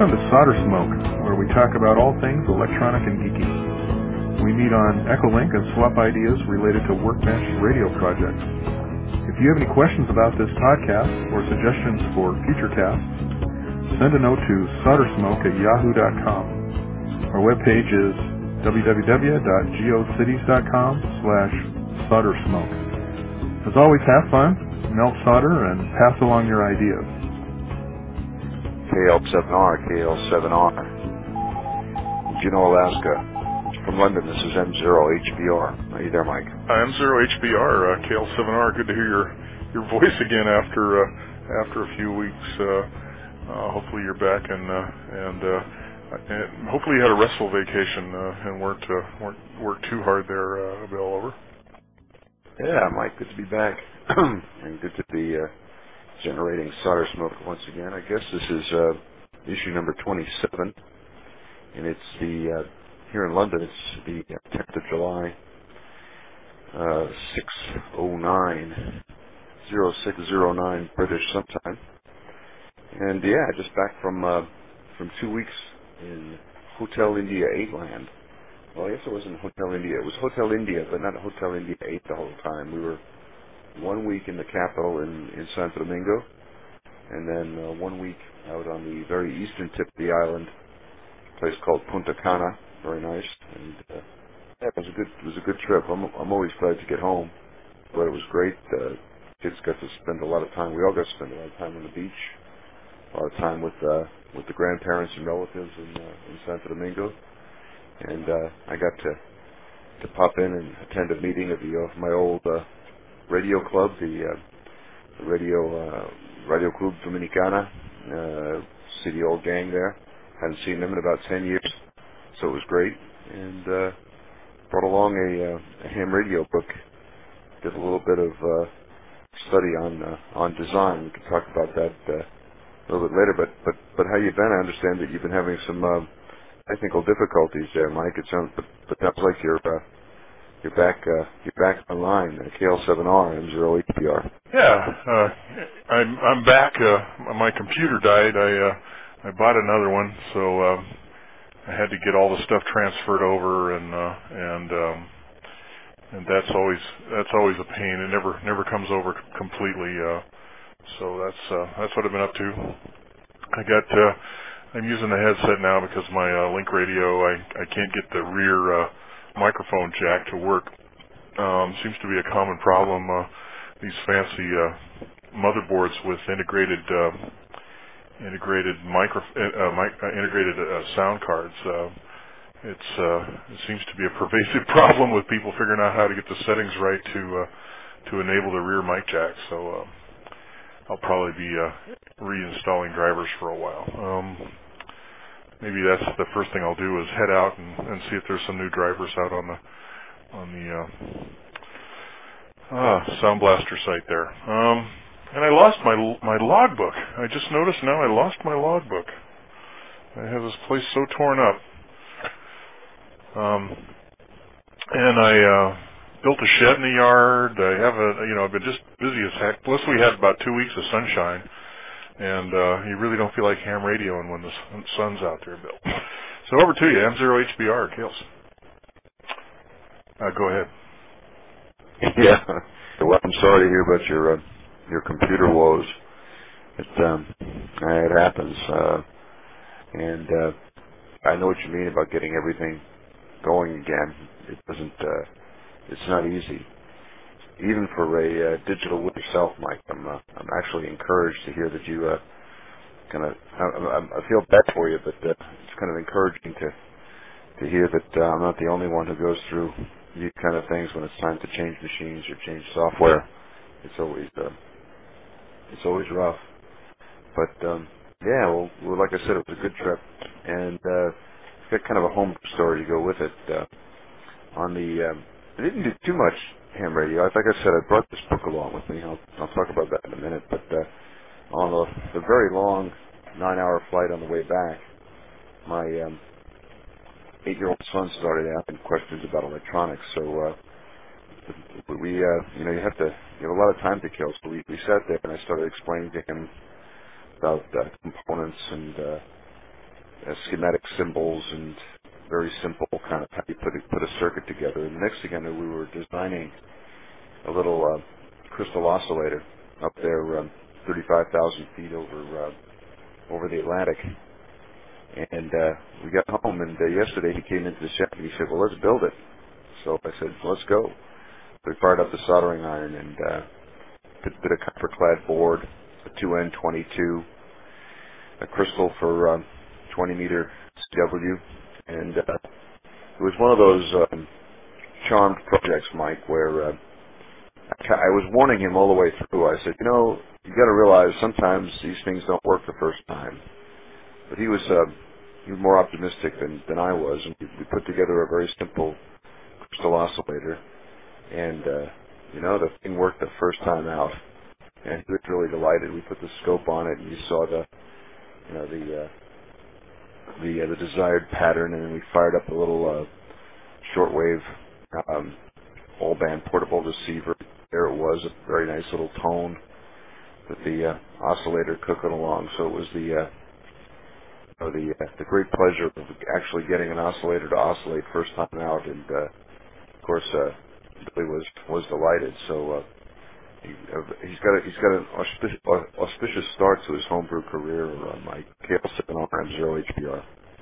Welcome to Solder Smoke, where we talk about all things electronic and geeky. We meet on Echolink and swap ideas related to Workbench radio projects. If you have any questions about this podcast or suggestions for future casts, send a note to soldersmoke@yahoo.com. Our webpage is www.geocities.com/soldersmoke. As always, have fun, melt solder, and pass along your ideas. KL7R, KL7R, Juneau, Alaska. From London, this is M0HBR. Are you there, Mike? M0HBR, KL7R. Good to hear your voice again after a few weeks. Hopefully you're back and hopefully you had a restful vacation and weren't worked too hard there, Bill. Over. Yeah, Mike. Good to be back and good to be generating solder smoke once again. I guess this is issue number 27, and it's the here in London. It's the 10th of July, 0609 British sometime. And yeah, just back from 2 weeks in Hotel India 8 land. Well, I guess it wasn't Hotel India. It was Hotel India, but not Hotel India 8 the whole time. We were 1 week in the capital in Santo Domingo, and then 1 week out on the very eastern tip of the island, a place called Punta Cana. Very nice, and yeah, it was a good trip. I'm always glad to get home, but it was great. Kids got to spend a lot of time. We all got to spend a lot of time on the beach, a lot of time with the grandparents and relatives in Santo Domingo, and I got to pop in and attend a meeting of my old radio club, the Radio Club Dominicana. See the old gang there. Hadn't seen them in about 10 years, so it was great. And brought along a ham radio book. Did a little bit of study on design. We can talk about that a little bit later. But how you been? I understand that you've been having some technical difficulties there, Mike. It sounds, but sounds like you're back online. KL7R, M0HBR. Yeah, I'm back. My computer died. I bought another one, so I had to get all the stuff transferred over, and that's always a pain. It never comes over completely. So that's what I've been up to. I'm using the headset now because my Link radio, I can't get the rear microphone jack to work. Seems to be a common problem. These fancy motherboards with integrated sound cards. It seems to be a pervasive problem with people figuring out how to get the settings right to enable the rear mic jack. So I'll probably be reinstalling drivers for a while. Maybe that's the first thing I'll do is head out and see if there's some new drivers out on the Sound Blaster site there. And I lost my logbook. I just noticed now I lost my logbook. I have this place so torn up. And I built a shed in the yard. I have I've been just busy as heck. Plus we had about 2 weeks of sunshine. And you really don't feel like ham radioing when the sun's out there, Bill. So over to you, M0HBR, Kales. Go ahead. Yeah. Well, I'm sorry to hear about your computer woes. It happens, and I know what you mean about getting everything going again. It doesn't. It's not easy. Even for a digital with yourself, Mike, I'm actually encouraged to hear that you I feel bad for you, but it's kind of encouraging to hear that I'm not the only one who goes through these kind of things when it's time to change machines or change software. It's always rough. But yeah, well, like I said, it was a good trip, and it's got kind of a home story to go with it. I didn't do too much ham radio. Like I said, I brought this book along with me. I'll talk about that in a minute. But on the very long 9-hour flight on the way back, my 8-year-old son started asking questions about electronics. So you have a lot of time to kill. So we sat there and I started explaining to him about components and schematic symbols and very simple kind of how you put a circuit together. And the next thing I knew, we were designing a little crystal oscillator up there, 35,000 feet over the Atlantic. And we got home, and yesterday he came into the shop and he said, "Well, let's build it." So I said, "Let's go." We fired up the soldering iron and did a copper-clad board, a 2N22, a crystal for 20-meter CW, and it was one of those charmed projects, Mike, where I was warning him all the way through. I said, you got to realize sometimes these things don't work the first time. But he was more optimistic than I was, and we put together a very simple crystal oscillator, and the thing worked the first time out, and he was really delighted. We put the scope on it, and you saw the desired pattern, and then we fired up a little shortwave all-band portable receiver. There it was, a very nice little tone with the oscillator cooking along. So it was the great pleasure of actually getting an oscillator to oscillate first time out, and of course Billy was delighted. So he's got an auspicious start to his homebrew career, Mike. KL7R M0HBR.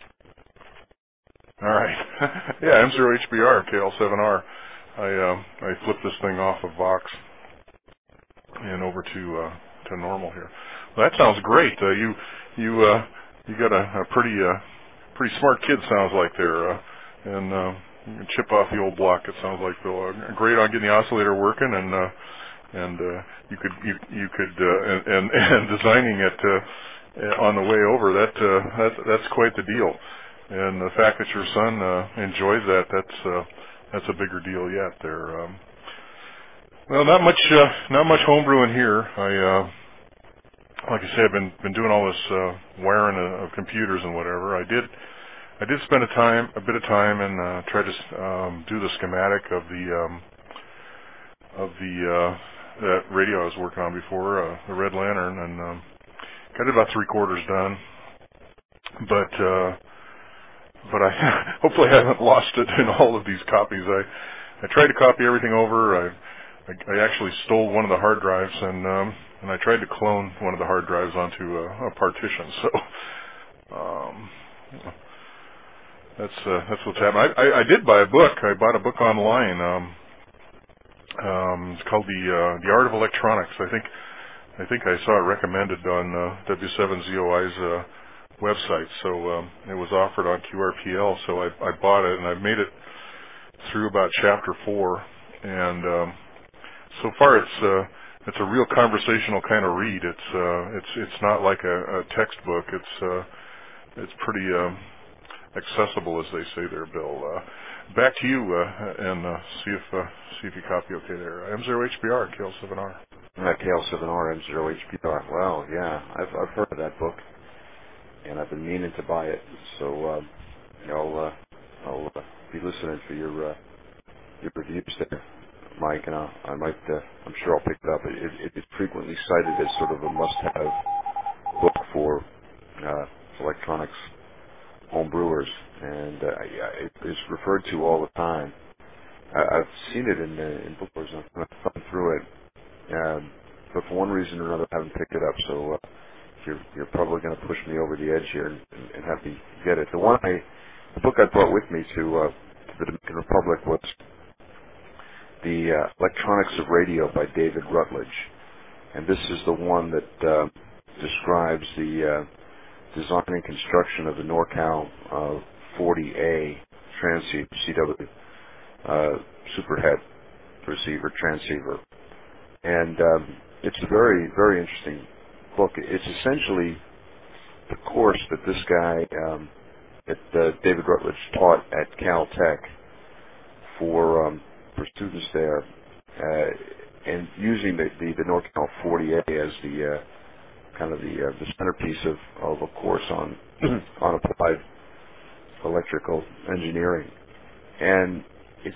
All right. Yeah, M0HBR, KL7R. I flipped this thing off of Vox and over to normal here. Well, that sounds great. You got a pretty smart kid, sounds like there, and you can chip off the old block. It sounds like Bill. Great on getting the oscillator working, and you could and designing it on the way over. That's quite the deal. And the fact that your son enjoys that's a bigger deal yet. There. Well, not much homebrewing here. Like I say, I've been doing all this wiring of computers and whatever. I did spend a bit of time and try to do the schematic of that radio I was working on before, the Red Lantern, and got it about 3/4 done. But I hopefully I haven't lost it in all of these copies. I tried to copy everything over. I actually stole one of the hard drives and I tried to clone one of the hard drives onto a partition. So that's what's happening. I did buy a book. I bought a book online. It's called The Art of Electronics. I think I saw it recommended on W7ZOI's website. So it was offered on QRPL. So I bought it, and I've made it through about chapter 4. And so far it's a real conversational kind of read. It's not like a textbook. It's pretty accessible, as they say there, Bill. Back to you, and see if you copy okay there. M0HBR, KL7R. KL7R, M0HBR. Well, yeah, I've heard of that book, and I've been meaning to buy it. So I'll be listening for your reviews there, Mike, and I might. I'm sure I'll pick it up. It's frequently cited as sort of a must-have book for electronics home brewers, and it's referred to all the time. I've seen it in bookstores, and I've thumbed through it, but for one reason or another, I haven't picked it up. So you're probably going to push me over the edge here and have me get it. The book I brought with me to the Dominican Republic was The Electronics of Radio by David Rutledge, and this is the one that describes the design and construction of the Norcal 40A transceiver, CW superhead receiver transceiver. And it's a very, very interesting book. It's essentially the course that this guy, that David Rutledge taught at Caltech for students there, and using the Norcal 40A as the kind of the centerpiece of a course on applied electrical engineering. And it's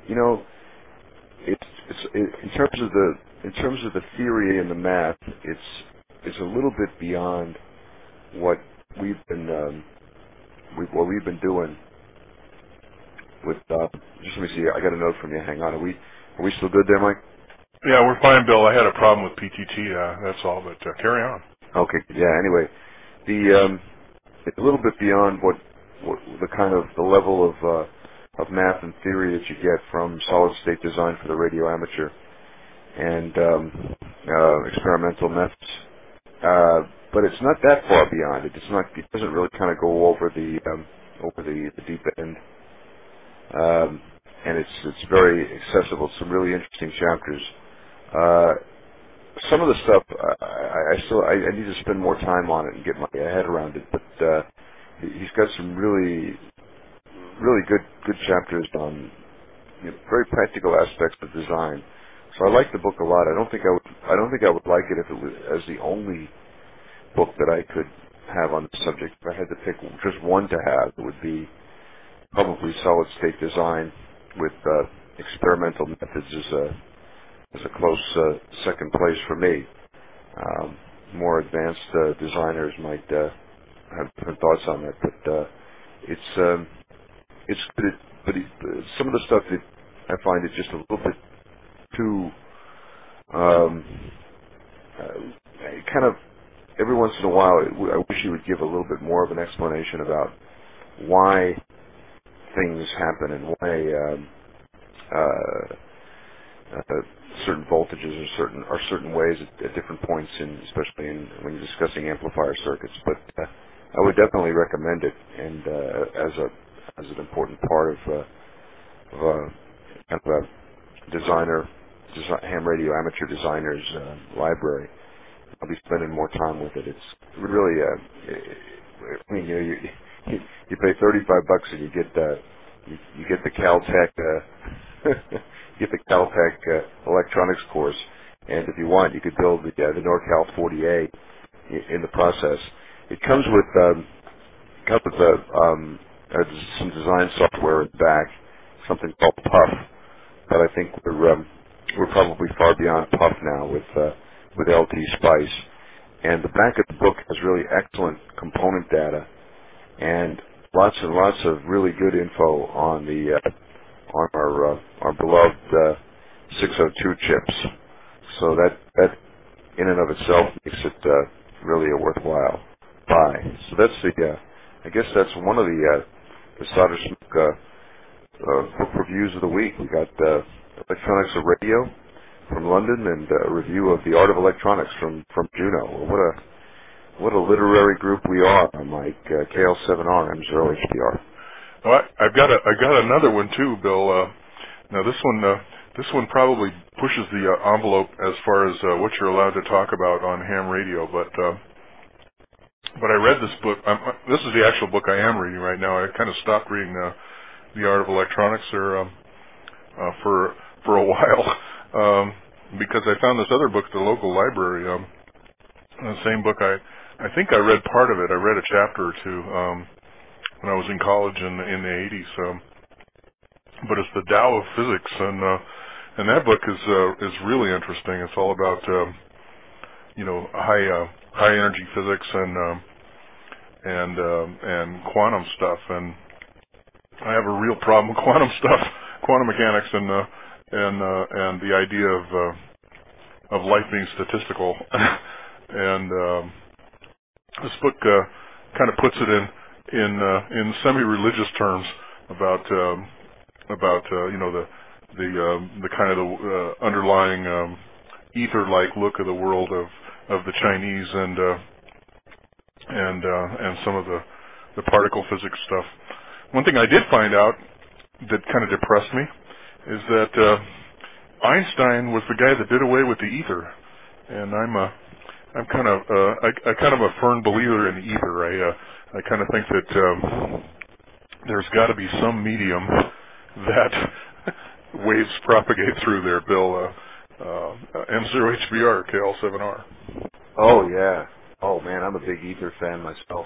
in terms of the theory and the math, it's a little bit beyond what we've been we've been doing with just let me see. I got a note from you. Hang on. Are we still good there, Mike? Yeah, we're fine, Bill. I had a problem with PTT. That's all. But carry on. Okay. Yeah. Anyway, it's a little bit beyond what the kind of the level of math and theory that you get from solid state design for the radio amateur and experimental methods. But it's not that far beyond it. It doesn't really kind of go over the deep end. And it's very accessible. Some really interesting chapters. Some of the stuff I need to spend more time on it and get my head around it. But he's got some really good chapters on very practical aspects of design. So I like the book a lot. I don't think I would like it if it was as the only book that I could have on the subject. If I had to pick just one to have, it would be probably solid state design with experimental methods as a close second place for me. More advanced designers might have different thoughts on that, but it's good. But some of the stuff that I find is just a little bit too kind of every once in a while. I wish you would give a little bit more of an explanation about why things happen and why certain voltages are certain ways at different points, especially when you're discussing amplifier circuits. But I would definitely recommend it, and as an important part of kind of a ham radio amateur designer's library. I'll be spending more time with it. It's really, I mean, you pay $35 and you get the Caltech electronics course, and if you want, you could build the NorCal 40A in the process. It comes with some design software in the back, something called Puff. But I think we're probably far beyond Puff now with LT Spice. And the back of the book has really excellent component data and lots and lots of really good info on our beloved 602 chips. So that in and of itself makes it really a worthwhile buy. So that's I guess that's one of the Solder Smoke book reviews of the week. We got Electronics of Radio from London and a review of The Art of Electronics from Juneau. What a literary group we are, Mike. KL7R, I'm 0HPR. Well, I've got another one too, Bill. Now this one probably pushes the envelope as far as what you're allowed to talk about on ham radio, but I read this book. This is the actual book I am reading right now. I kind of stopped reading The Art of Electronics for a while because I found this other book at the local library. The same book. I think I read part of it. I read a chapter or two when I was in college in the 80s. But it's the Tao of Physics, and that book is really interesting. It's all about high energy physics and quantum stuff. And I have a real problem with quantum stuff, quantum mechanics, and the idea of life being statistical. And this book kind of puts it in semi-religious terms about the kind of the underlying ether-like look of the world of the Chinese and some of the particle physics stuff. One thing I did find out that kind of depressed me is that Einstein was the guy that did away with the ether, and I'm kind of a firm believer in ether. I kind of think that there's got to be some medium that waves propagate through there, Bill. M0HBR, KL7R. Oh, yeah. Oh, man, I'm a big ether fan myself.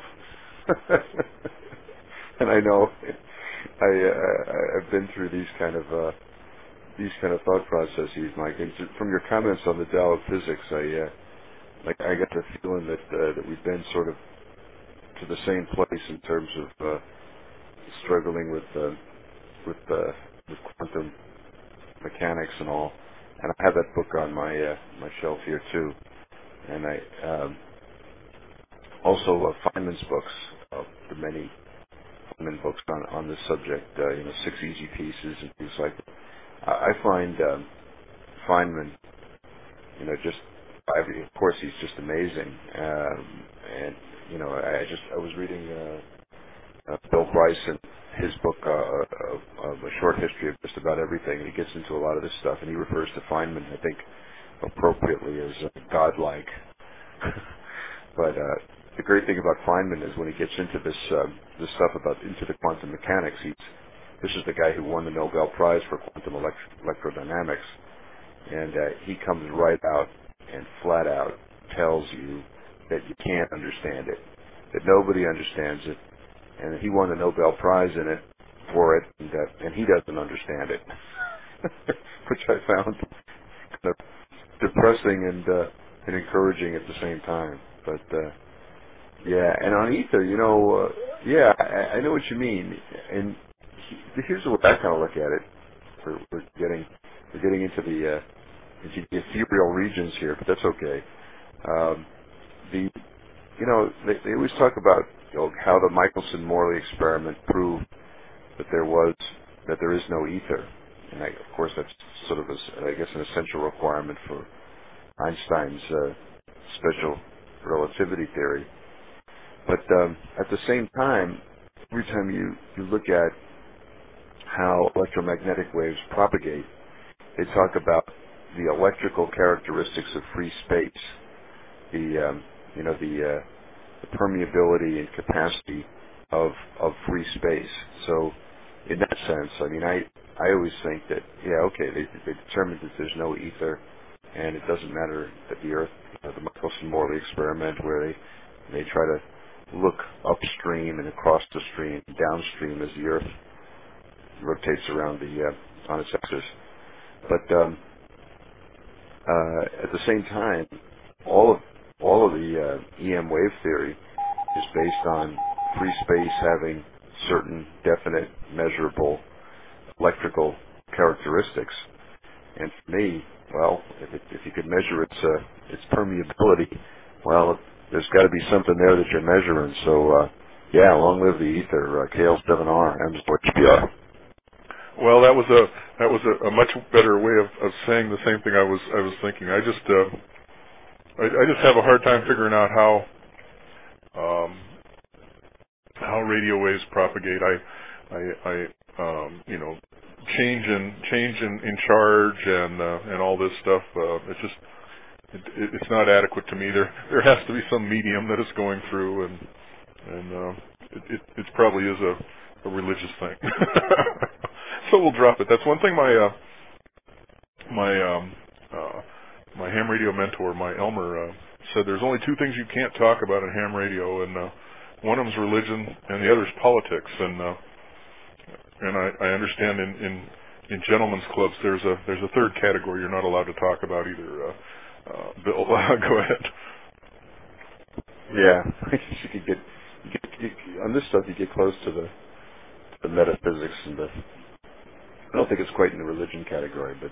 And I know I've been through these kind of thought processes, Mike. And from your comments on the Tao of Physics, I got the feeling that we've been sort of to the same place in terms of struggling with quantum mechanics and all. And I have that book on my shelf here too. And I also Feynman's books, the many Feynman books on this subject, 6 Easy Pieces and things like that. I find Feynman, of course, he's just amazing. And I was reading Bill Bryson, his book of a short history of just about everything, and he gets into a lot of this stuff, and he refers to Feynman, I think, appropriately as godlike. But the great thing about Feynman is when he gets into this stuff into the quantum mechanics, this is the guy who won the Nobel Prize for quantum electrodynamics, and he comes right out and flat out tells you that you can't understand it, that nobody understands it, and that he won the Nobel Prize for it, and he doesn't understand it, which I found kind of depressing and encouraging at the same time. But yeah, and on ether, I know what you mean. And here's the way I kind of look at it. We're getting into the ethereal regions here, but that's okay. They always talk about how the Michelson-Morley experiment proved that there is no ether, and of course that's sort of I guess an essential requirement for Einstein's special relativity theory. But at the same time, every time you look at how electromagnetic waves propagate, they talk about the electrical characteristics of free space, the permeability and capacity of free space. So, in that sense, I mean, I always think that they determined that there's no ether, and it doesn't matter that the Earth, the Michelson-Morley experiment, where they try to look upstream and across the stream, downstream as the Earth rotates around on its axis. But at the same time, all of the EM wave theory is based on free space having certain definite, measurable electrical characteristics. And for me, well, if you could measure its permeability, well, there's got to be something there that you're measuring. So, long live the ether. Kales 7R, HBR. Well, that was a much better way of saying the same thing I was thinking. I just have a hard time figuring out how radio waves propagate. I change in charge and all this stuff. It's not adequate to me. There has to be some medium that it's going through, and it probably is a religious thing. So we'll drop it. That's one thing my ham radio mentor, my Elmer, said. There's only two things you can't talk about in ham radio, and one of them's religion, and the other's politics. And I understand in gentlemen's clubs there's a third category you're not allowed to talk about either. Bill, go ahead. Yeah, you could get on this stuff. You get close to the metaphysics and I don't think it's quite in the religion category, but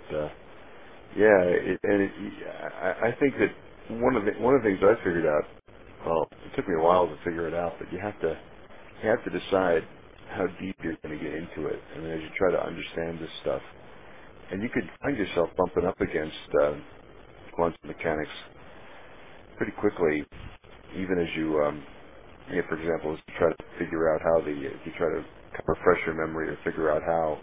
I think that one of the things I figured out. Well, it took me a while to figure it out, but you have to decide how deep you're going to get into it. I mean, as you try to understand this stuff, and you could find yourself bumping up against quantum mechanics pretty quickly, even as you, for example, as you try to figure out if you try to refresh your memory or figure out how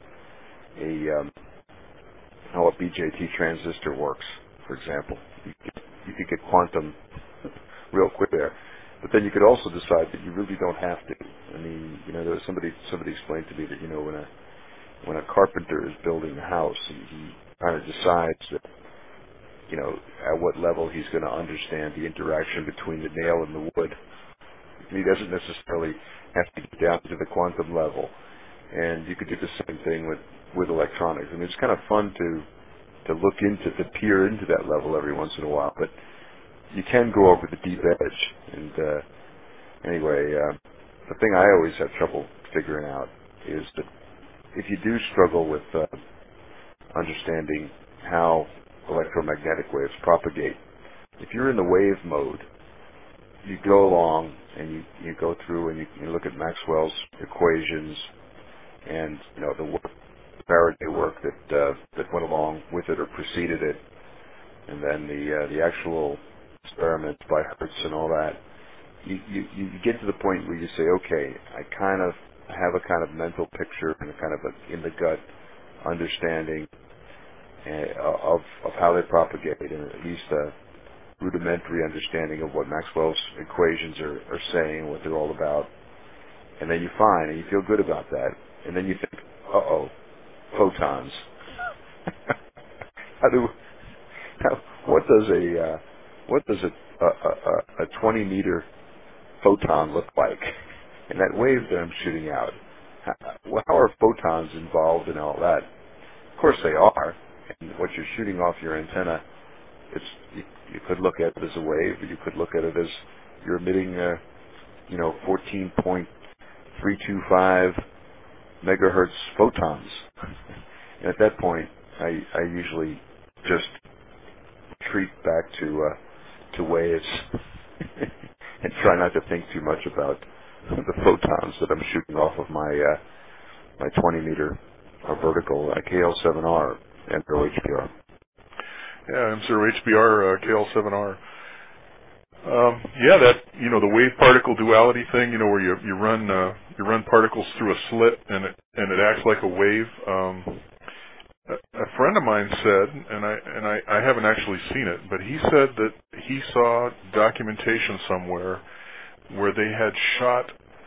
a BJT transistor works, for example. You could get quantum real quick there. But then you could also decide that you really don't have to. I mean, there was somebody explained to me that, when a carpenter is building a house, he kind of decides that, at what level he's going to understand the interaction between the nail and the wood. And he doesn't necessarily have to get down to the quantum level. And you could do the same thing with electronics. I mean, it's kind of fun to peer into that level every once in a while, but you can go over the deep edge. And Anyway, the thing I always have trouble figuring out is that if you do struggle with understanding how electromagnetic waves propagate, if you're in the wave mode, you go along and you go through and you look at Maxwell's equations and the Faraday work that went along with it or preceded it, and then the actual experiments by Hertz and all that. You get to the point where you say, okay, I kind of have a kind of mental picture and a kind of a in the gut understanding of how they propagate, and at least a rudimentary understanding of what Maxwell's equations are saying, what they're all about. And then you find, and you feel good about that, and then you think, photons. What does a 20-meter photon look like? And that wave that I'm shooting out, how are photons involved in all that? Of course they are. And what you're shooting off your antenna, you could look at it as a wave, or you could look at it as you're emitting 14.325 megahertz photons. And at that point, I usually just retreat back to waves and try not to think too much about the photons that I'm shooting off of my 20-meter vertical KL7R M0 HPR. Yeah, M0 HBR, KL7R. The wave particle duality thing, where you run particles through a slit and it acts like a wave. A friend of mine said, and I haven't actually seen it, but he said that he saw documentation somewhere where they had shot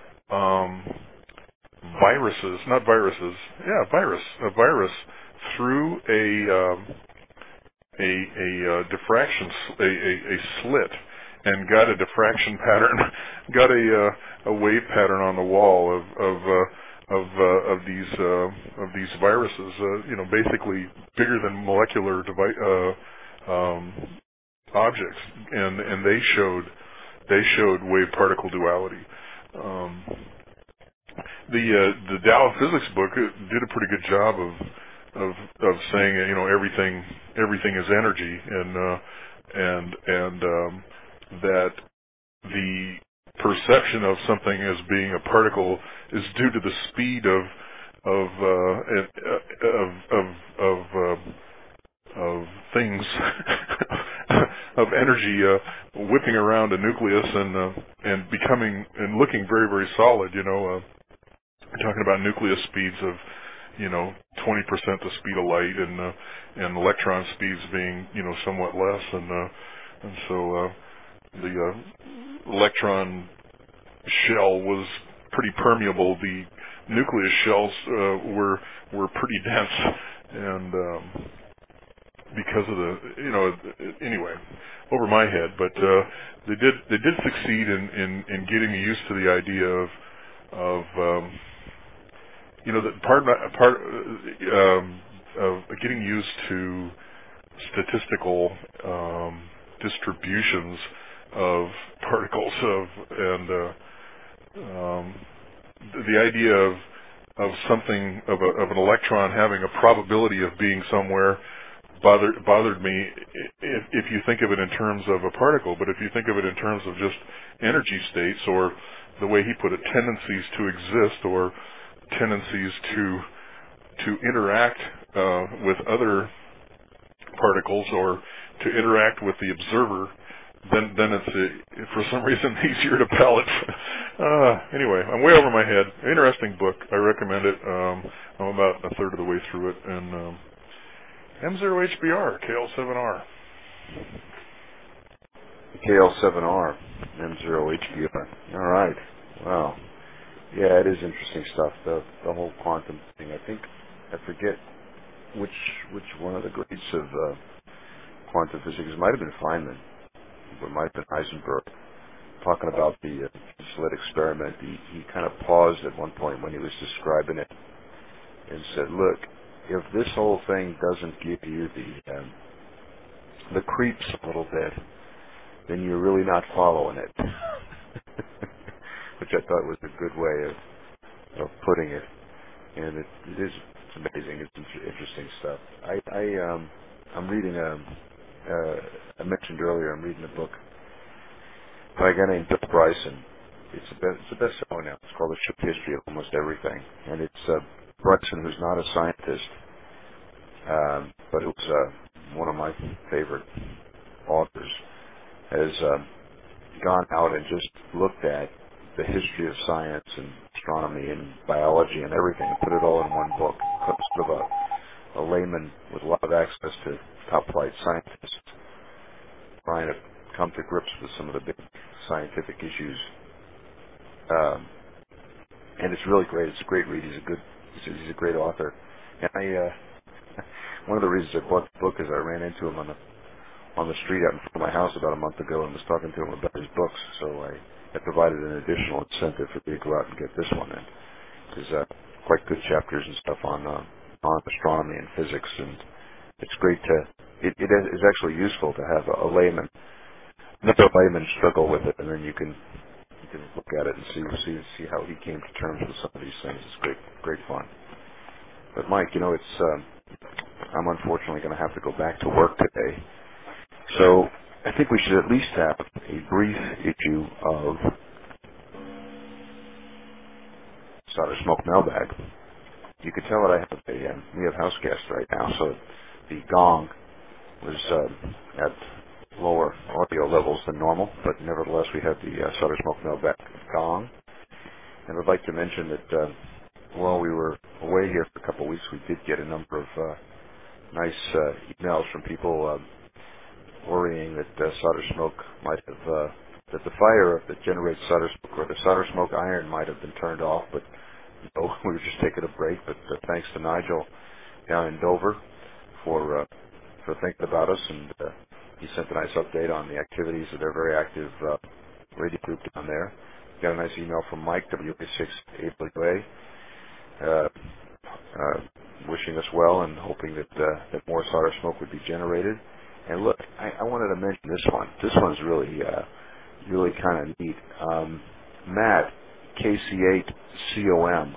a virus through a diffraction, a slit, and got a diffraction pattern, got a wave pattern on the wall of these viruses, basically bigger than molecular objects, and they showed wave particle duality. The Tao of Physics book did a pretty good job of saying everything is energy, and that the perception of something as being a particle is due to the speed of things of energy whipping around a nucleus and becoming and looking very, very solid. We're talking about nucleus speeds of 20% the speed of light, and electron speeds being somewhat less, and so the electron shell was pretty permeable. The nucleus shells were pretty dense, and because of anyway, over my head. But they did succeed in getting me used to the idea of that part of getting used to statistical distributions of particles and the idea of something of an electron having a probability of being somewhere bothered me if you think of it in terms of a particle. But if you think of it in terms of just energy states, or the way he put it, tendencies to exist, or tendencies to interact with other particles, or to interact with the observer, then it's for some reason easier to palate. Anyway, I'm way over my head. Interesting book. I recommend it. I'm about a third of the way through it. And M0 HBR, KL7R. KL7R, M0 HBR. All right. Wow. Yeah, it is interesting stuff. The whole quantum thing. I forget which one of the greats of quantum physics. It might have been Feynman, but it might have been Heisenberg, talking about the slit experiment. He kind of paused at one point when he was describing it and said, "Look, if this whole thing doesn't give you the creeps a little bit, then you're really not following it." which I thought was a good way of putting it. And it's amazing. It's interesting stuff. I'm reading I mentioned earlier, I'm reading a book by a guy named Bill Bryson. It's a bestseller now. It's called The Shook History of Almost Everything. And it's Bryson, who's not a scientist, but who's one of my favorite authors, has gone out and just looked at the history of science and astronomy and biology and everything and put it all in one book. Sort of a layman with a lot of access to top-flight scientists trying to come to grips with some of the big scientific issues. And it's really great. It's a great read. He's a great author. And one of the reasons I bought the book is I ran into him on the street out in front of my house about a month ago and was talking to him about his books. So I provided an additional incentive for me to go out and get this one in. There's quite good chapters and stuff on astronomy and physics, and it's great to. It is actually useful to have a layman, another layman struggle with it, and then you can look at it and see how he came to terms with some of these things. It's great fun. But Mike, I'm unfortunately going to have to go back to work today. So I think we should at least have a brief issue of Solder Smoke Mailbag. You can tell that we have house guests right now, so the gong was at lower audio levels than normal, but nevertheless we have the Solder Smoke Mailbag gong. And I'd like to mention that while we were away here for a couple of weeks, we did get a number of nice emails from people worrying that solder smoke might have, that the fire that generates solder smoke or the solder smoke iron might have been turned off, but no, we were just taking a break. But thanks to Nigel down in Dover for thinking about us, and he sent a nice update on the activities of their very active radio group down there. Got a nice email from Mike, WA6AWA, wishing us well and hoping that more solder smoke would be generated. And look, I wanted to mention this one. This one's really kind of neat. Matt, KC8COM,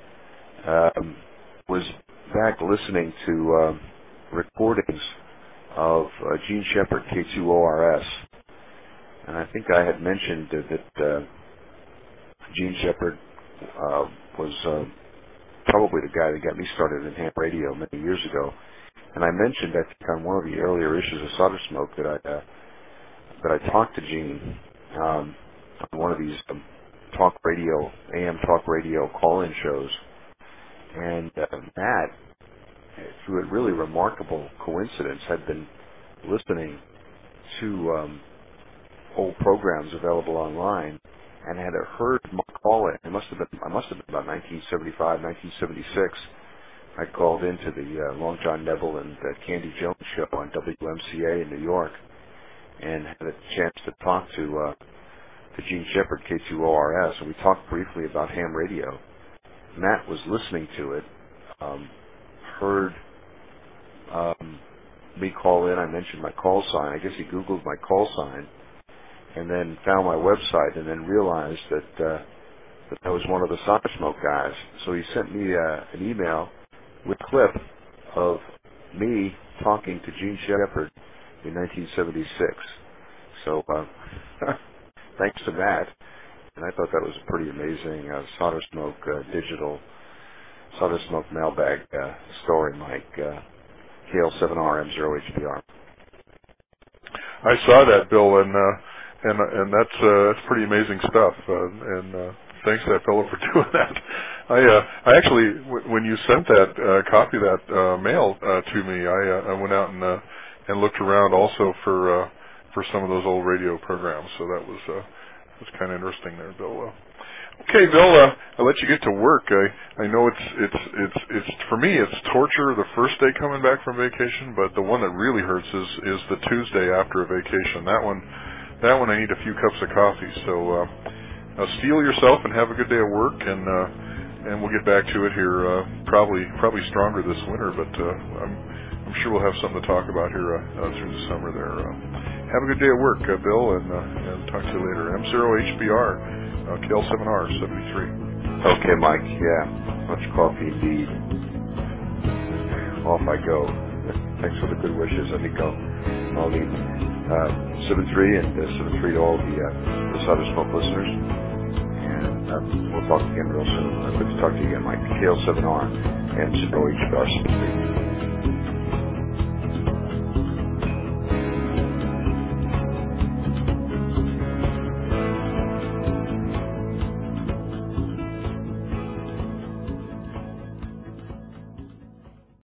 was back listening to recordings of Gene Shepard, K2ORS. And I think I had mentioned that Gene Shepard was probably the guy that got me started in ham radio many years ago. And I mentioned, I think, on one of the earlier issues of Solder Smoke that I talked to Gene on one of these AM talk radio call-in shows. And Matt, through a really remarkable coincidence, had been listening to old programs available online and had heard my call-in. I must have been about 1975, 1976. I called into the Long John Neville and Candy Jones show on WMCA in New York and had a chance to talk to Gene Shepard, K2ORS, and we talked briefly about ham radio. Matt was listening to it, heard me call in. I mentioned my call sign. I guess he Googled my call sign and then found my website and then realized that I was one of the Solder Smoke guys. So he sent me an email with a clip of me talking to Gene Shepard in 1976. So thanks to Matt, and I thought that was a pretty amazing Solder Smoke digital Solder Smoke mailbag story, Mike. KL7RM0HPR. I saw that, Bill, and that's pretty amazing stuff. Thanks to that fellow for doing that. I actually, when you sent that copy of that mail to me, I went out and looked around also for some of those old radio programs. So that was kind of interesting there, Bill. Okay, Bill, I'll let you get to work. I know it's for me it's torture the first day coming back from vacation, but the one that really hurts is the Tuesday after a vacation. That one I need a few cups of coffee. So steel yourself and have a good day at work, and we'll get back to it here probably stronger this winter, but I'm sure we'll have something to talk about here through the summer there. Have a good day at work, Bill, and talk to you later. M0HBR. KL7R 73. Okay, Mike. Yeah, much coffee indeed. Off I go. Thanks for the good wishes. I think I'll need 7-3 and 7-3 to all the Solder Smoke listeners. And we'll talk again real soon. Good to talk to you again, Mike. KL7R and Ciboh HBR 73.